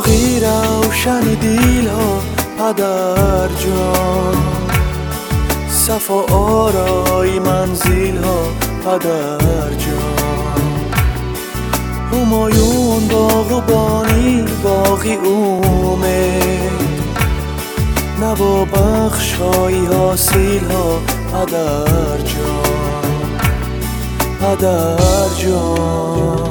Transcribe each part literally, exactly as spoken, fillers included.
چراغی روشن دیل ها پدر جان، صفا آرای منزل ها پدر جان، همایون باغبانی باقی اومد، نوا بخشای حاصل ها پدر جان، پدر جان.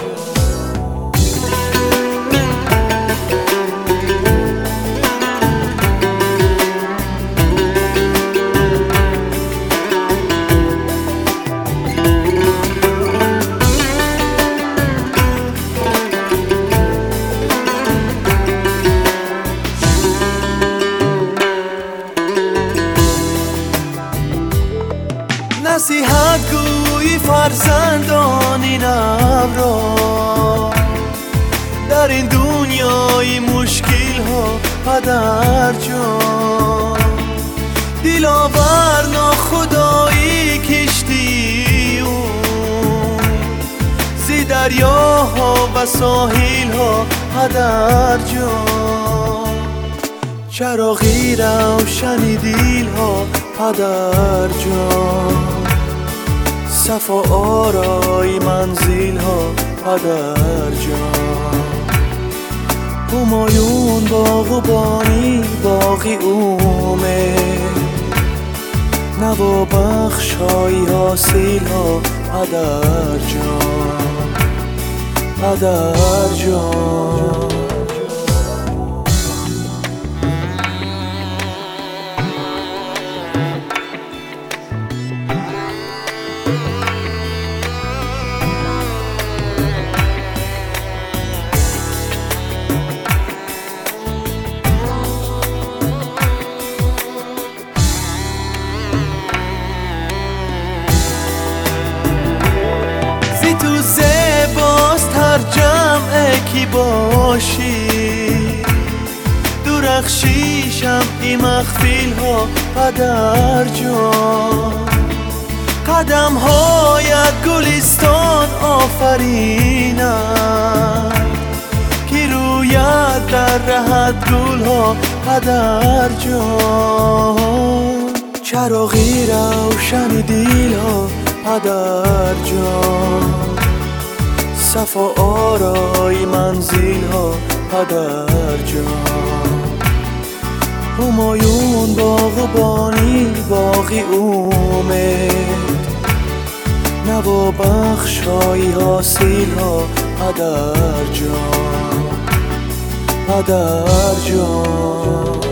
نصیحت گوی فرزندان این ابرا، در این دنیای مشکل ها پدر جان، دلاور ناخدایی کشتی اون زی دریاها و ساحل ها پدر جان، چراغی روشن دیل ها پدر جان، صفا آرای منزل ها پدر جان، همایون باغبانی باقی اومد، نوا بخشای حاصل ها پدر جان، پدر جان. تو زیباست هر جمعه کی باشی، درخشیشم ای مخفیل ها پدر جان، قدم هایت گلستان آفرینم، کی رویت در رهت گل ها پدر جان، چراغی روشن دیل ها پدر جان، صفا آرای منزل ها پدر جان، همایون باغبانی باقی اومد، نوا بخشای حاصل ها پدر جان، پدر جان.